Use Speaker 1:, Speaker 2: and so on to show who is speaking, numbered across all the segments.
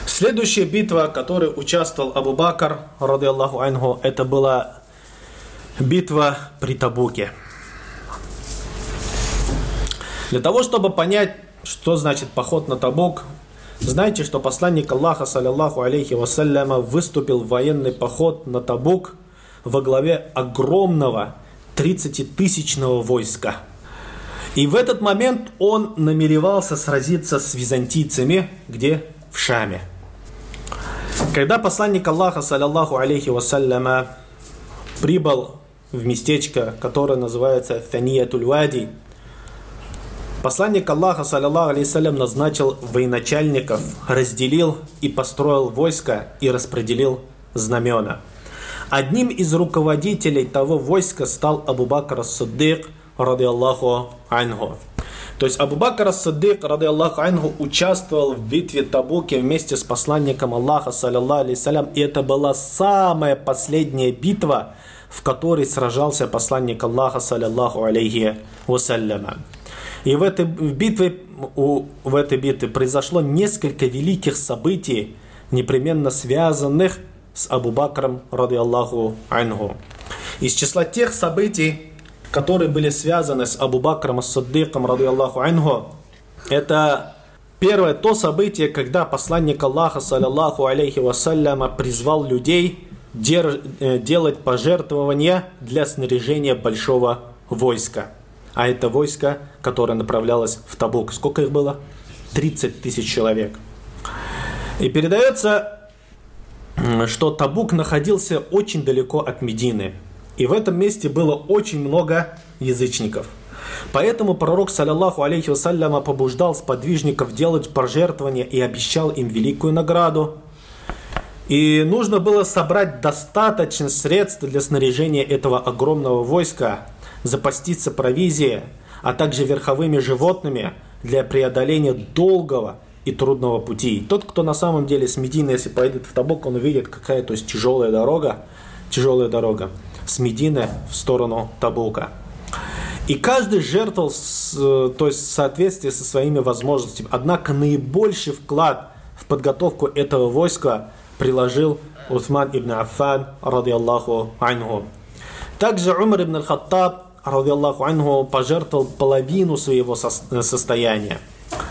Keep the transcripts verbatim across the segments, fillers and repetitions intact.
Speaker 1: Следующая битва, в которой участвовал Абу Бакр, ради Аллаху анху, это была битва при Табуке. Для того, чтобы понять, что значит поход на Табук, знайте, что посланник Аллаха, саллаллаху алейхи вассаляма, выступил в военный поход на Табук во главе огромного тридцатитысячного войска. И в этот момент он намеревался сразиться с византийцами, где? В Шаме. Когда посланник Аллаха, саллаллаху алейхи вассаляма, прибыл в местечко, которое называется Таниятуль-Вади, посланник Аллаха, саллаллаху алейхи вассалям, назначил военачальников, разделил и построил войско и распределил знамена. Одним из руководителей того войска стал Абу Бакр ас-Сиддик, ради Аллаху анху. То есть Абу Бакр ас-Сиддик, ради Аллаху анху, участвовал в битве Табуки вместе с посланником Аллаха, саллаллаху алейхи вассалям, и это была самая последняя битва, в которой сражался посланник Аллаха, саллаллаху алейхи вассалям. И в этой битве, в этой битве произошло несколько великих событий, непременно связанных с Абу Бакром, ради Аллаху анху. Из числа тех событий, которые были связаны с Абу Бакром ас-Сиддиком, ради Аллаху анху, это первое то событие, когда посланник Аллаха, саллаллаху алейхи вассаляма, призвал людей делать пожертвования для снаряжения большого войска. А это войско, которое направлялось в Табук. Сколько их было? тридцать тысяч человек. И передается, что Табук находился очень далеко от Медины. И в этом месте было очень много язычников. Поэтому пророк, саллаллаху алейхи вассаляма, побуждал сподвижников делать пожертвования и обещал им великую награду. И нужно было собрать достаточно средств для снаряжения этого огромного войска, запаститься провизией, а также верховыми животными для преодоления долгого и трудного пути. Тот, кто на самом деле с Медины, если поедет в Табук, он увидит, какая то есть тяжелая дорога, тяжелая дорога с Медины в сторону Табука. И каждый жертвовал, то есть в соответствии со своими возможностями. Однако наибольший вклад в подготовку этого войска приложил Усман ибн Аффан, ради Аллаху анху. Также Умар ибн аль-Хаттаб, ради Аллаху анху, пожертвовал половину своего состояния.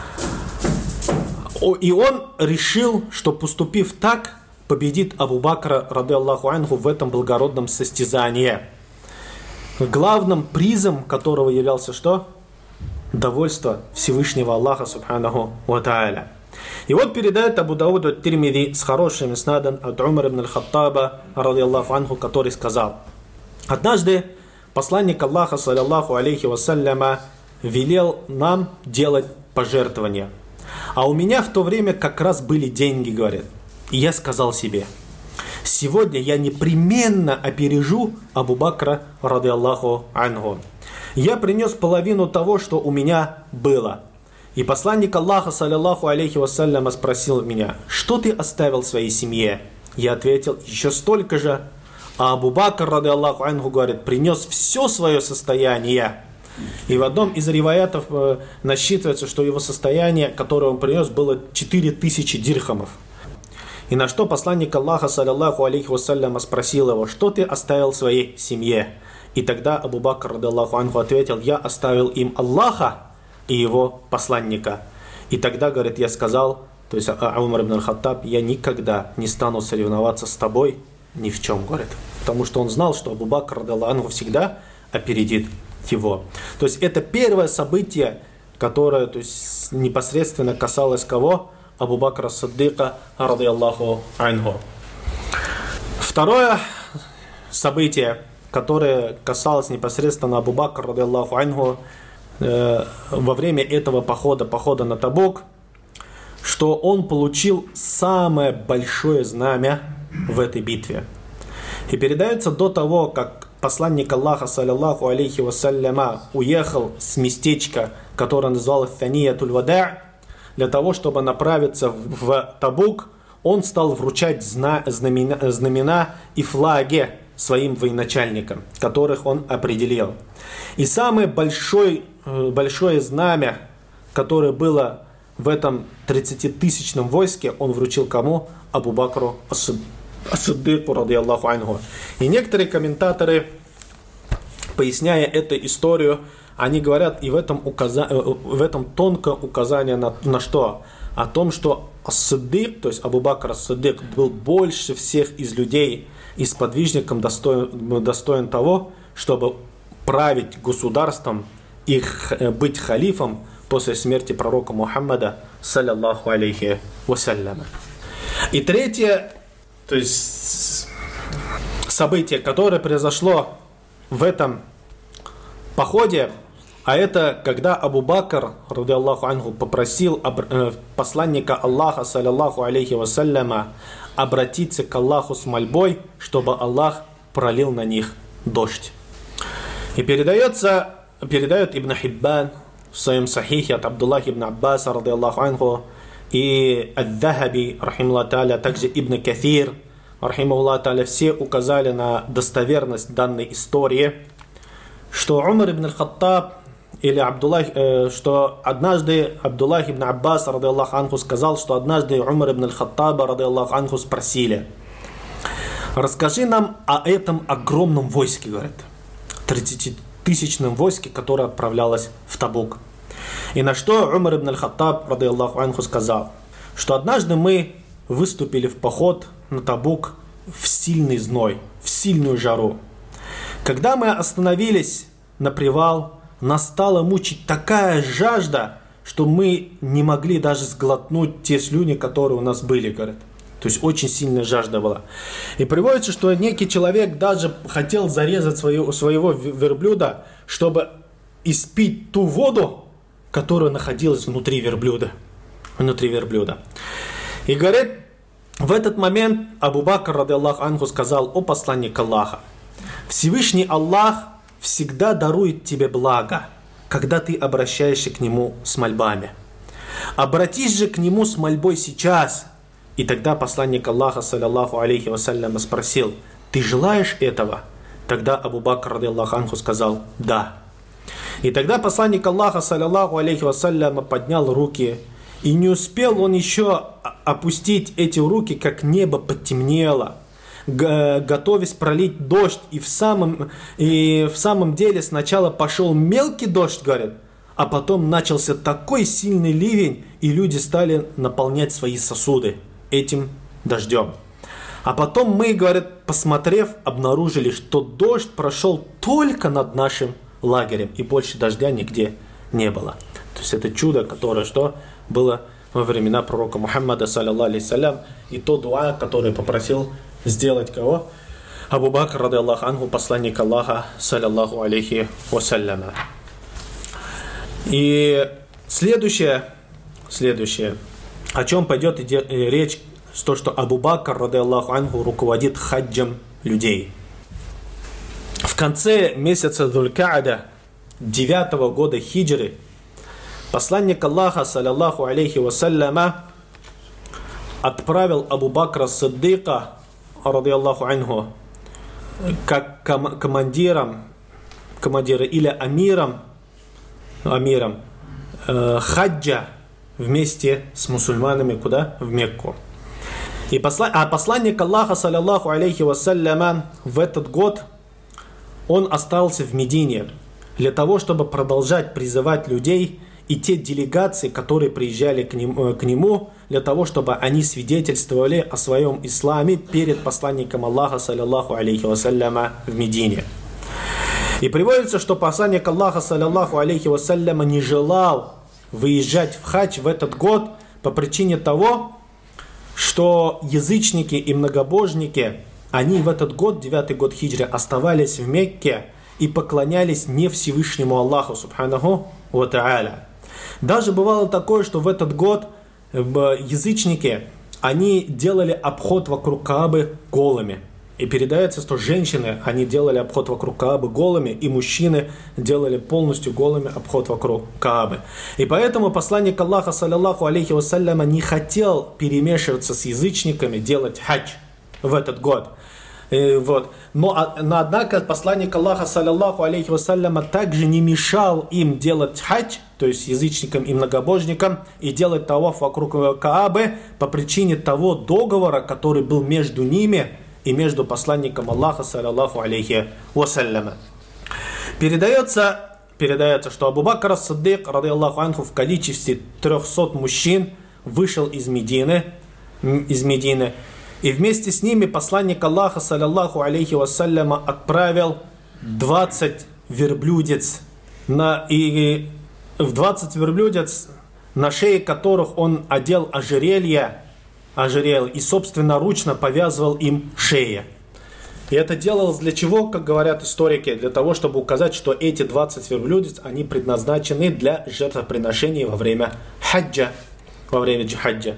Speaker 1: И он решил, что, поступив так, победит Абу Бакра, ради Аллаху анху, в этом благородном состязании, главным призом которого являлся что? Довольство Всевышнего Аллаха, субханаху ва тааля. И вот передает Абу Дауд ат-Тирмизи с хорошим иснадом от Умара ибн аль-Хаттаба, ради Аллаху анху, который сказал: однажды посланник Аллаха, саллаллаху алейхи вассаляма, велел нам делать пожертвования. А у меня в то время как раз были деньги, говорит. И я сказал себе: сегодня я непременно опережу Абу Бакра, ради Аллаху анху. Я принес половину того, что у меня было. И посланник Аллаха, саллаллаху алейхи вассаляма, спросил меня: что ты оставил своей семье? Я ответил: еще столько же. А Абу Бакр, ради Аллаху анху, говорит, принес все свое состояние. И в одном из риваятов э, насчитывается, что его состояние, которое он принес, было четыре тысячи дирхамов. И на что посланник Аллаха, саллаллаху алейхи вассаляма, спросил его: что ты оставил своей семье? И тогда Абу Бакр, ради Аллаху анху, ответил: я оставил им Аллаха и его посланника. И тогда, говорит, я сказал, то есть Умар ибн аль-Хаттаб: я никогда не стану соревноваться с тобой ни в чем, говорит. Потому что он знал, что Абу Бакр, ради Аллаху анху, всегда опередит его. То есть это первое событие, которое, то есть, непосредственно касалось кого? Абу Бакра ас-Сиддика, ради Аллаху анху. Второе событие, которое касалось непосредственно Абу Бакра, ради Аллаху анху, э, во время этого похода, похода на Табук, что он получил самое большое знамя в этой битве. И передается до того, как посланник Аллаха, саллаллаху алейхи вассаляма, уехал с местечка, которое называлось Таниятуль-Вада, для того, чтобы направиться в Табук, он стал вручать знамена, знамена и флаги своим военачальникам, которых он определил. И самое большое, большое знамя, которое было в этом тридцатитысячном войске он вручил кому? Абу Бакру ас-Сиддику, радiyallahu анху. И некоторые комментаторы, поясняя эту историю, они говорят, и в этом, указа... в этом тонкое указание на, на что? О том, что ас-Сиддик, то есть Абу Бакр ас-Сиддик, был больше всех из людей и сподвижником достоин, достоин того, чтобы править государством и быть халифом после смерти пророка Мухаммада, саллаллаху алейхи вассалям. И третье, то есть событие, которое произошло в этом походе, а это когда Абу Бакр, радиаллаху анху, попросил посланника Аллаха, саллаллаху алейхи вассаляма, обратиться к Аллаху с мольбой, чтобы Аллах пролил на них дождь. И передается, передает Ибн Хиббан в своем сахихе от Абдуллаха ибн Аббаса, радиаллаху анху, и Ад-Дахаби, рахималлаху та'аля, также Ибн Кафир, рахималлаху та'аля, все указали на достоверность данной истории, что Умар ибн аль-Хаттаб, или Абдуллах, э, что однажды Абдуллах ибн Аббас, радиаллаху анху, сказал, что однажды Умар ибн аль-Хаттаба, радиаллаху анху, спросили: расскажи нам о этом огромном войске, говорит, тридцатитысячном войске, которое отправлялось в Табук. И на что Умар ибн аль-Хаттаб, радиаллаху анху, сказал, что однажды мы выступили в поход на Табук в сильный зной, в сильную жару. Когда мы остановились на привал, нас стала мучить такая жажда, что мы не могли даже сглотнуть те слюни, которые у нас были, говорят. То есть очень сильная жажда была. И приводится, что некий человек даже хотел зарезать свою, своего верблюда, чтобы испить ту воду, которая находилась внутри верблюда. Внутри верблюда. И говорит, в этот момент Абу Бакр, радиаллаху анху, сказал: о посланник Аллаха, Всевышний Аллах всегда дарует тебе благо, когда ты обращаешься к Нему с мольбами. Обратись же к Нему с мольбой сейчас. И тогда посланник Аллаха, саллаллаху алейхи вассалям, спросил: ты желаешь этого? Тогда Абу Бакр, радиаллаху анху, сказал: да. И тогда посланник Аллаха, саллаллаху алейхи вассалям, поднял руки, и не успел он еще опустить эти руки, как небо потемнело, готовясь пролить дождь. И в самом, и в самом деле сначала пошел мелкий дождь, говорят, а потом начался такой сильный ливень, и люди стали наполнять свои сосуды этим дождем. А потом мы, говорят, посмотрев, обнаружили, что дождь прошел только над нашим лагерем, и больше дождя нигде не было. То есть это чудо, которое что было во времена пророка Мухаммада, саллаллаху алейхи вассалям, и то дуа, который попросил сделать кого? Абу Бакр, радиаллаху анху, посланник Аллаха, саллаллаху алейхи вассалям. И следующее, следующее, о чем пойдет речь, то, что Абу Бакр, радиаллаху анху, руководит хаджем людей. В конце месяца Дзуль-Ка'да девятого года хиджры посланник Аллаха, саллаллаху алейхи вассаляма, отправил Абу Бакра Сиддика, радиаллаху анху, как ком- командиром, командира или амиром, амиром э, хаджа вместе с мусульманами куда? В Мекку. И посла... А посланник Аллаха, саллаллаху алейхи вассаляма, в этот год он остался в Медине для того, чтобы продолжать призывать людей и те делегации, которые приезжали к нему, к нему, для того, чтобы они свидетельствовали о своем исламе перед посланником Аллаха, саллаллаху алейхи вассаляма, в Медине. И приводится, что посланник Аллаха, саллаллаху алейхи вассаляма, не желал выезжать в хадж в этот год по причине того, что язычники и многобожники, они в этот год, девятый год хиджры, оставались в Мекке и поклонялись не Всевышнему Аллаху, субханаху ва та'аля. Даже бывало такое, что в этот год язычники, они делали обход вокруг Каабы голыми. И передается, что женщины, они делали обход вокруг Каабы голыми, и мужчины делали полностью голыми обход вокруг Каабы. И поэтому посланник Аллаха, саллаллаху алейхи вассаляма, не хотел перемешиваться с язычниками, делать хадж в этот год. И вот. Но, но однако посланник Аллаха, саллаллаху алейхи вассаляма, также не мешал им делать хадж, то есть язычникам и многобожникам, и делать таваф вокруг Каабы по причине того договора, который был между ними и между посланником Аллаха, саллаллаху алейхи вассаляма. Передается, передается, что Абу Бакр ас-Сиддик, ради Аллаху анху, в количестве трехсот мужчин вышел из Медины, из Медины, и вместе с ними посланник Аллаха, саллаллаху алейхи вассаляма, отправил двадцать верблюдец, на, и в двадцать верблюдец, на шее которых он одел ожерелье, ожерелье и собственноручно повязывал им шеи. И это делалось для чего, как говорят историки? Для того, чтобы указать, что эти двадцать верблюдец, они предназначены для жертвоприношений во время хаджа, во время джихаджа.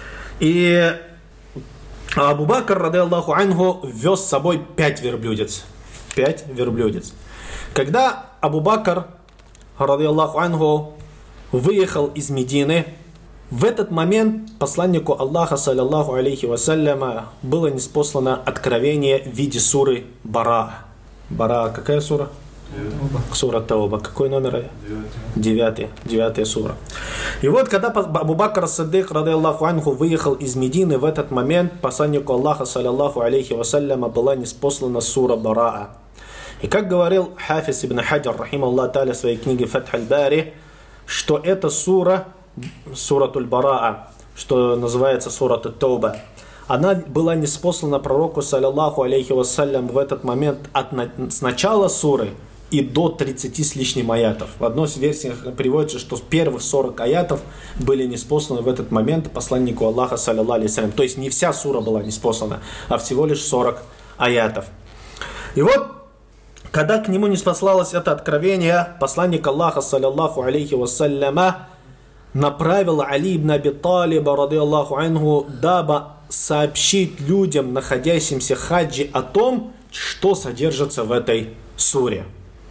Speaker 1: И Абу Бакр, ради Аллаху анху, вез с собой пять верблюдец. Пять верблюдец. Когда Абу Бакр, ради Аллаху анху, выехал из Медины, в этот момент посланнику Аллаха, саллаллаху алейхи вассаляма, было ниспослано откровение в виде суры Бара. Бара, какая сура? Сура Тауба. Какой номер? Девятый. Девятая сура. И вот, когда Абу Бакр ас-Сиддик, ради Аллаху анху, выехал из Медины, в этот момент посланнику Аллаха, саллаллаху алейхи вассаляма, была ниспослана сура Бараа. И как говорил Хафиз ибн Хаджар, рахимахуллах та'аля, в своей книге Фатх аль-Бари, что эта сура, суратуль Бараа, что называется сурат ат-Тауба, она была ниспослана пророку, саллаллаху алейхи вассалям, в этот момент от, с начала суры и до тридцати с лишним аятов. В одной из версий приводится, что первых сорок аятов были ниспосланы в этот момент посланнику Аллаха, саллаллаху алейхи вассалям. То есть не вся сура была ниспослана, а всего лишь сорок аятов. И вот, когда к нему ниспослалось это откровение, посланник Аллаха, саллаллаху алейхи вассаляма, направил Али ибн Аби Талиба, ради Аллаху анху, дабы сообщить людям, находящимся в хаджи, о том, что содержится в этой суре.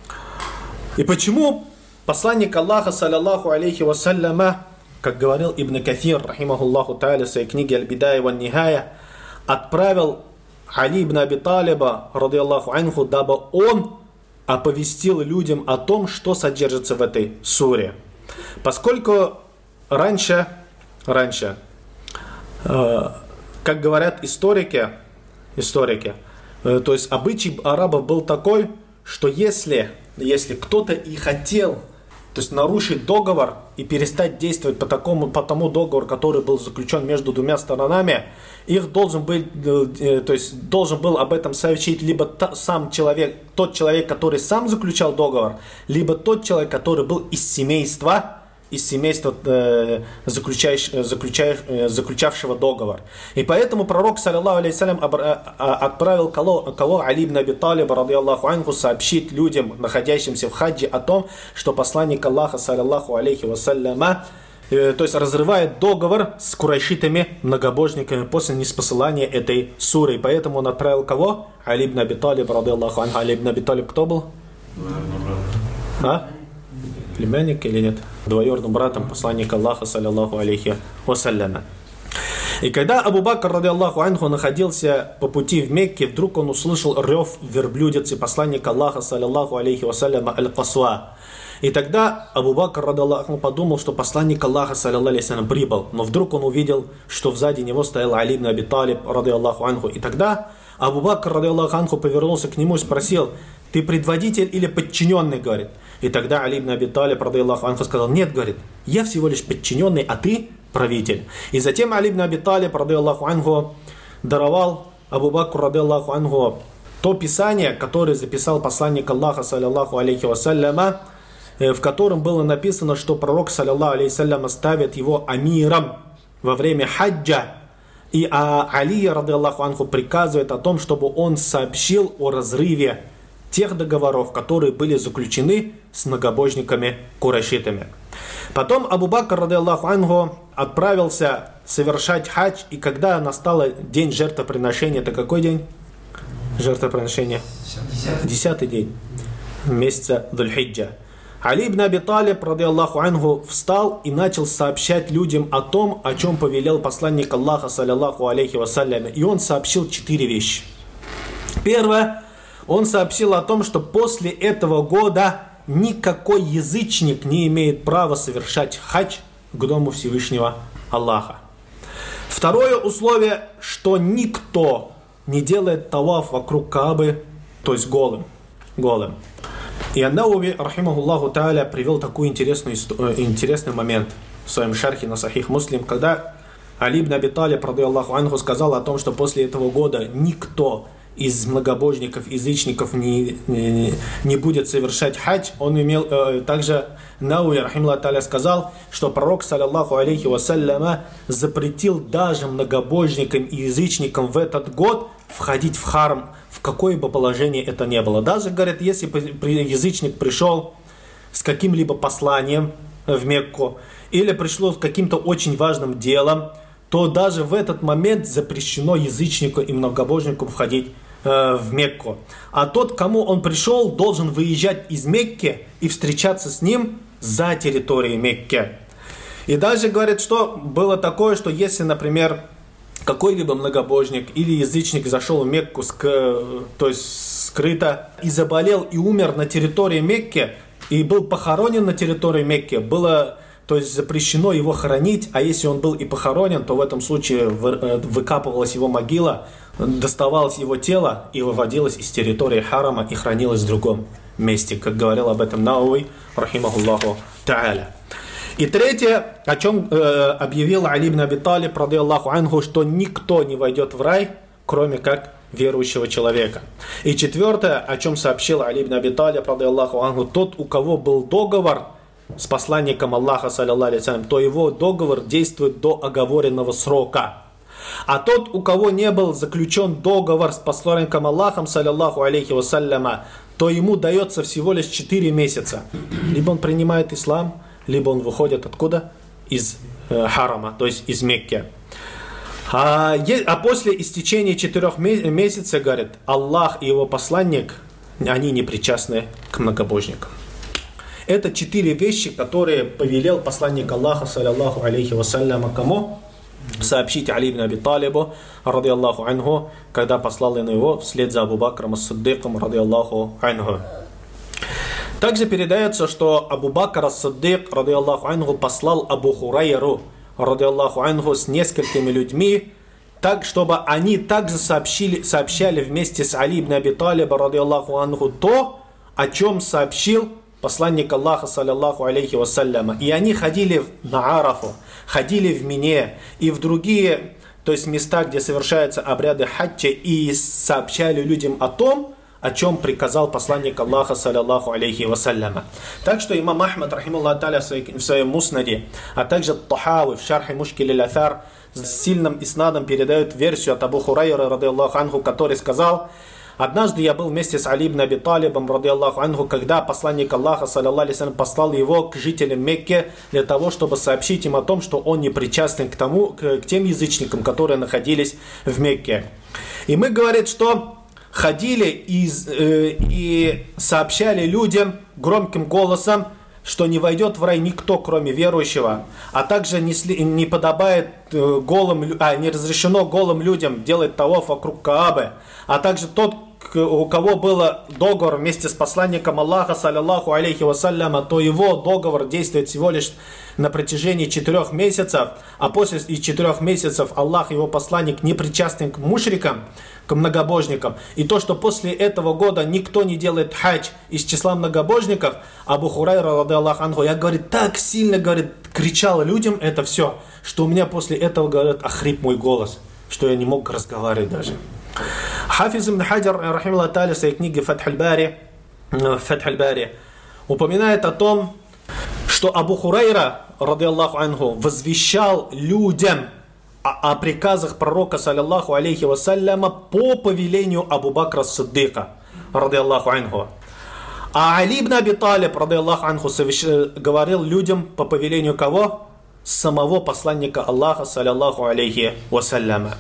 Speaker 1: И почему посланник Аллаха, саллаллаху алейхи вассаляма, как говорил Ибн Кафир, рахимахуллаху та'аля, в своей книге Аль-Бидая ва Нихая, отправил Али ибн Аби Талиба, ради Аллаху анху, дабы он оповестил людям о том, что содержится в этой суре. Поскольку раньше, раньше, э, как говорят историки, историки, э, то есть обычай арабов был такой, что если, если кто-то и хотел, то есть нарушить договор и перестать действовать по, такому, по тому договору, который был заключен между двумя сторонами, их должен был, э, то есть должен был об этом сообщить либо та, сам человек, тот человек, который сам заключал договор, либо тот человек, который был из семейства, из семейства э, заключающ, заключающ, э, заключавшего договор. И поэтому пророк, саллаллаху алейхи вассалям, отправил кого, кого Али ибн Аби Талиба, ради Аллаху анху, сообщить людям, находящимся в хаджи, о том, что посланник Аллаха, саллаллаху алейхи вассаляма, э, то есть разрывает договор с курайшитами, многобожниками, после ниспосылания этой суры. И поэтому он отправил кого? Али ибн Аби Талиба, ради Аллаху анху. Али ибн Аби Талиб кто был? А? Племянник или нет? Двоюродным братом посланника Аллаха, саллаллаху алейхи вассаляма. И когда Абу Бакр, ради Аллаху анху, находился по пути в Мекке, вдруг он услышал рев верблюдицы посланника Аллаха, саллаллаху алейхи вассаляма, аль-Касва. И тогда Абу Бакр, ради Аллаху, подумал, что посланник Аллаха, саллаллаху алейхи вассалям, прибыл. Но вдруг он увидел, что сзади него стоял Али ибн Аби Талиб, ради Аллаху анху. И тогда Абу Бакр, ради Аллаху анху, повернулся к нему и спросил: ты предводитель или подчиненный, говорит. И тогда Али ибн Аби Талиб, ради Аллаху анху, сказал: нет, говорит, я всего лишь подчиненный, а ты правитель. И затем Али ибн Аби Талиб, ради Аллаху анху, даровал Абу Бакру, ради Аллаху анху, то писание, которое записал посланник Аллаха, саллаллаху алейхи вассаляма, в котором было написано, что пророк, саллаллаху алейхи вассалям, ставит его амиром во время хаджа. И а Али, ради Аллаху анху, приказывает о том, чтобы он сообщил о разрыве тех договоров, которые были заключены с многобожниками-курайшитами. Потом Абу Бакр, ради Аллаху анху, отправился совершать хадж, и когда настал день жертвоприношения, это какой день жертвоприношения? Десятый, Десятый день месяца Дуль-Хиджа. Али ибн Аби Талиб, ради Аллаху анху, встал и начал сообщать людям о том, о чем повелел посланник Аллаха, саллаллаху алейхи вассалям. И он сообщил четыре вещи. Первое, он сообщил о том, что после этого года никакой язычник не имеет права совершать хадж к дому Всевышнего Аллаха. Второе условие, что никто не делает таваф вокруг Каабы, то есть голым. голым. И Ан-Навави, рахимахуллаху тааля, привел такой интересный, интересный момент в своем шархе на Сахих Муслим, когда Али ибн Аби Талиб, радийаллаху анху, сказал о том, что после этого года никто из многобожников, язычников не, не, не будет совершать хадж. Он имел э, также, Науи, рахимахуллаху тааля, сказал, что пророк, саллаллаху алейхи вассаляма, запретил даже многобожникам и язычникам в этот год входить в харам, в какое бы положение это ни было. Даже, говорят, если язычник пришел с каким-либо посланием в Мекку, или пришло с каким-то очень важным делом, то даже в этот момент запрещено язычнику и многобожнику входить э, в Мекку. А тот, кому он пришел, должен выезжать из Мекки и встречаться с ним за территорией Мекки. И даже говорят, что было такое, что если, например, какой-либо многобожник или язычник зашел в Мекку, ск- то есть скрыто, и заболел и умер на территории Мекки, и был похоронен на территории Мекки, было, то есть запрещено его хоронить, а если он был и похоронен, то в этом случае вы, выкапывалась его могила, доставалось его тело и выводилось из территории харама и хранилось в другом месте, как говорил об этом Науи, рахимахуллаху тааля. И третье, о чем э, объявил Али ибн Аби Талиб, радийаллаху анху, что никто не войдет в рай, кроме как верующего человека. И четвертое, о чем сообщил Али ибн Аби Талиб, радийаллаху анху, тот, у кого был договор с посланником Аллаха, саллаллаху алейхи ва саллям, то его договор действует до оговоренного срока. А тот, у кого не был заключен договор с посланником Аллахом, саллаллаху алейхи ва салляма, то ему дается всего лишь четыре месяца. Либо он принимает ислам, либо он выходит откуда? Из э, харама, то есть из Мекки. А, е, а после истечения четырех месяцев, говорит, Аллах и его посланник, они не причастны к многобожникам. Это четыре вещи, которые повелел посланник Аллаха, саллаллаху алейхи вассаляма, кому? Сообщить Али ибн Аби Талибу, радийаллаху анху, когда послал на его вслед за Абу Бакром ас-Сиддиком, радийаллаху анху. Также передается, что Абу Бакр ас-Сиддик, радийаллаху анху, послал Абу Хурайру, радийаллаху анху, с несколькими людьми, так, чтобы они также сообщили, сообщали вместе с Али ибн Аби Талибом, радийаллаху анху, то, о чем сообщил посланник Аллаха, саллаллаху алейхи вассаляма. И они ходили на Арафу, ходили в Мине и в другие, то есть места, где совершаются обряды хаджа, и сообщали людям о том, о чем приказал посланник Аллаха, саллаллаху алейхи вассаляма. Так что имам Ахмад, рахималлаху тааля, в своем муснаде, а также Тахави в шархе Мушкиль аль-Аthар с сильным иснадом передают версию от Абу Хурайра, радийаллаху анху, который сказал: однажды я был вместе с Али ибн Аби Талибом, радийаллаху анху, когда посланник Аллаха, саллаллаху алейхи ва саллям, послал его к жителям Мекки для того, чтобы сообщить им о том, что он не причастен к, тому, к, к тем язычникам, которые находились в Мекке. И мы, говорит, что ходили и, э, и сообщали людям громким голосом, что не войдет в рай никто, кроме верующего, а также не, не подобает э, голым, а не разрешено голым людям делать таваф вокруг Каабы, а также тот, у кого был договор вместе с посланником Аллаха, саллаллаху алейхи вассаляма, то его договор действует всего лишь на протяжении четырех месяцев, а после четырех месяцев Аллах и его посланник не причастен к мушрикам, к многобожникам. И то, что после этого года никто не делает хадж из числа многобожников, Абу Хурайра, радийаллаху анху, я, говорит, так сильно, говорит, кричал людям это все, что у меня после этого, говорит, охрип мой голос, что я не мог разговаривать даже. Хафиз ибн Хаджар, рахималлаху тааля, в своей книге Фатх аль-Бари, Фатх аль-Бари упоминает о том, что Абу Хурайра, радийаллаху анху, возвещал людям о, о приказах пророка, саллаллаху алейхи вассаляма, по повелению Абу Бакра ас-Сиддика, радийаллаху анху. А Али ибн Аби Талиб, радийаллаху анху, говорил людям по повелению кого? Самого посланника Аллаха, саллаллаху алейхи вассаляма.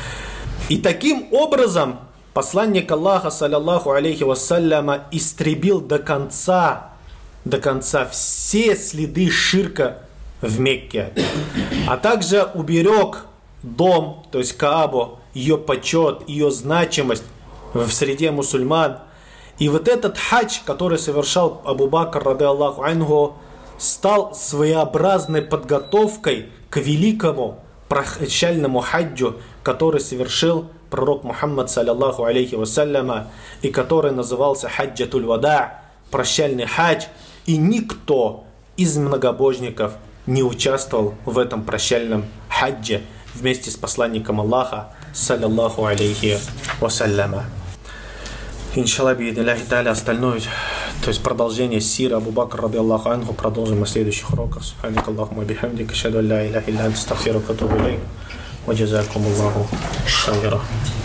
Speaker 1: И таким образом посланник Аллаха, саллаллаху алейхи вассаляма, истребил до конца, до конца все следы ширка в Мекке, а также уберег дом, то есть Каабу, ее почет, ее значимость в среде мусульман. И вот этот хадж, который совершал Абу Бакр, ради Аллаху анху, стал своеобразной подготовкой к великому прощальному хаджу, который совершил пророк Мухаммад, саллаллаху алейхи вассаляма, и который назывался хаджатуль вада, прощальный хадж. И никто из многобожников не участвовал в этом прощальном хаджи вместе с посланником Аллаха, саллаллаху алейхи вассаляма. Иншаллах, биидниллахи тааля, остальное, то есть продолжение сиры Абу Бакр, ради Аллаху анху, продолжим на следующих уроках. Субханак Аллахумма бихамдик, ашхаду ан ла иляха илля анта, астагфирука ва атубу илейк. Ва джазакумуллаху хайра.